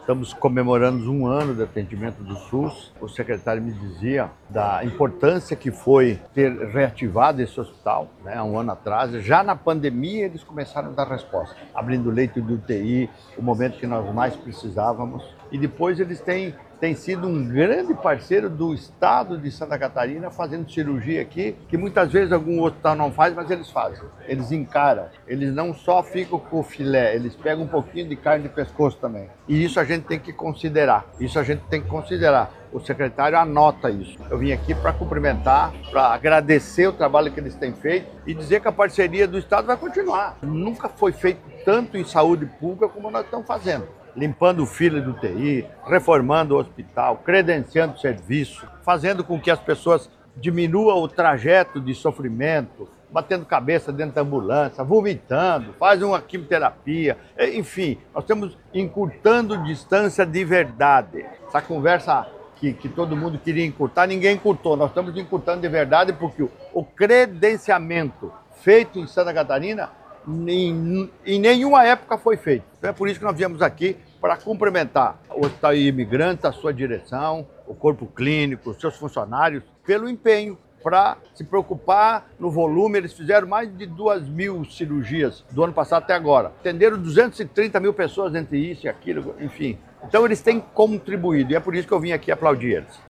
Estamos comemorando um ano de atendimento do SUS. O secretário me dizia da importância que foi ter reativado esse hospital, né, há um ano atrás. Já na pandemia eles começaram a dar resposta, abrindo leito de UTI, o momento que nós mais precisávamos. E depois eles têm sido um grande parceiro do estado de Santa Catarina, fazendo cirurgia aqui, que muitas vezes algum hospital não faz, mas eles fazem. Eles encaram, eles não só ficam com o filé, eles pegam um pouquinho de carne de pescoço também. E isso a gente tem que considerar, O secretário anota isso. Eu vim aqui para cumprimentar, para agradecer o trabalho que eles têm feito e dizer que a parceria do estado vai continuar. Nunca foi feito tanto em saúde pública como nós estamos fazendo. Limpando fila do TI, reformando o hospital, credenciando o serviço, fazendo com que as pessoas diminuam o trajeto de sofrimento, batendo cabeça dentro da ambulância, vomitando, faz uma quimioterapia, enfim, nós estamos encurtando distância de verdade. Essa conversa que todo mundo queria encurtar, ninguém encurtou, nós estamos encurtando de verdade porque o credenciamento feito em Santa Catarina em nenhuma época foi feito. Então é por isso que nós viemos aqui para cumprimentar o Hospital Imigrantes, a sua direção, o corpo clínico, os seus funcionários, pelo empenho para se preocupar no volume. Eles fizeram mais de 2.000 cirurgias do ano passado até agora. Atenderam 230 mil pessoas entre isso e aquilo, enfim. Então eles têm contribuído e é por isso que eu vim aqui aplaudir eles.